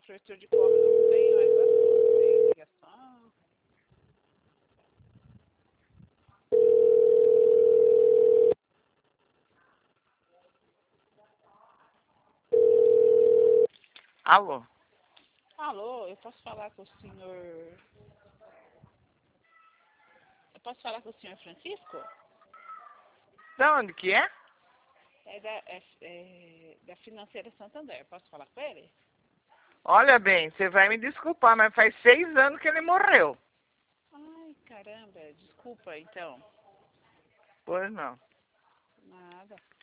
na prefeitura de Córrego não tem mais assunto, tem ligação. Alô? Alô, eu posso falar com o senhor... Eu posso falar com o senhor Francisco? Da onde que é? É da Financeira Santander. Posso falar com ele? Olha bem, você vai me desculpar, mas faz 6 anos que ele morreu. Ai, caramba, desculpa então. Pois não. Nada.